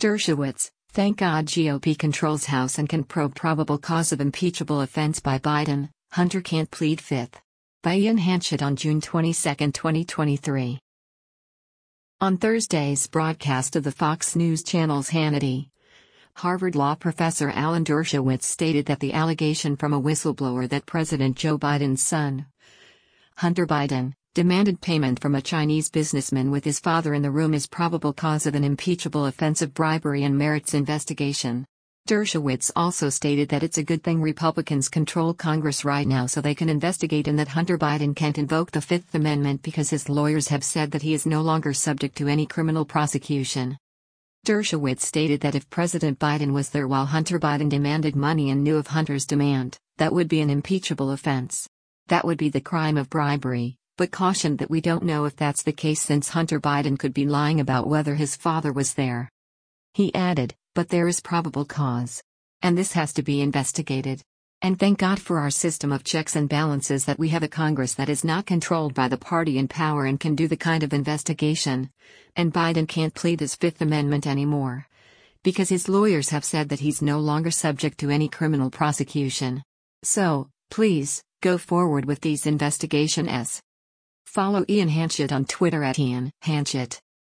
Dershowitz, thank God GOP controls House and can probe probable cause of impeachable offense by Biden, Hunter can't plead fifth. By Ian Hanchett on June 22, 2023. On Thursday's broadcast of the Fox News Channel's Hannity, Harvard law professor Alan Dershowitz stated that the allegation from a whistleblower that President Joe Biden's son, Hunter Biden, demanded payment from a Chinese businessman with his father in the room is probable cause of an impeachable offense of bribery and merits investigation. Dershowitz also stated that it's a good thing Republicans control Congress right now so they can investigate, and that Hunter Biden can't invoke the Fifth Amendment because his lawyers have said that he is no longer subject to any criminal prosecution. Dershowitz stated that if President Biden was there while Hunter Biden demanded money and knew of Hunter's demand, that would be an impeachable offense. That would be the crime of bribery, but cautioned that we don't know if that's the case since Hunter Biden could be lying about whether his father was there. He added, but there is probable cause. And this has to be investigated. And thank God for our system of checks and balances that we have a Congress that is not controlled by the party in power and can do the kind of investigation. And Biden can't plead his Fifth Amendment anymore, because his lawyers have said that he's no longer subject to any criminal prosecution. So, please, go forward with these investigations. Follow Ian Hanchett on Twitter @Ian Hanchett.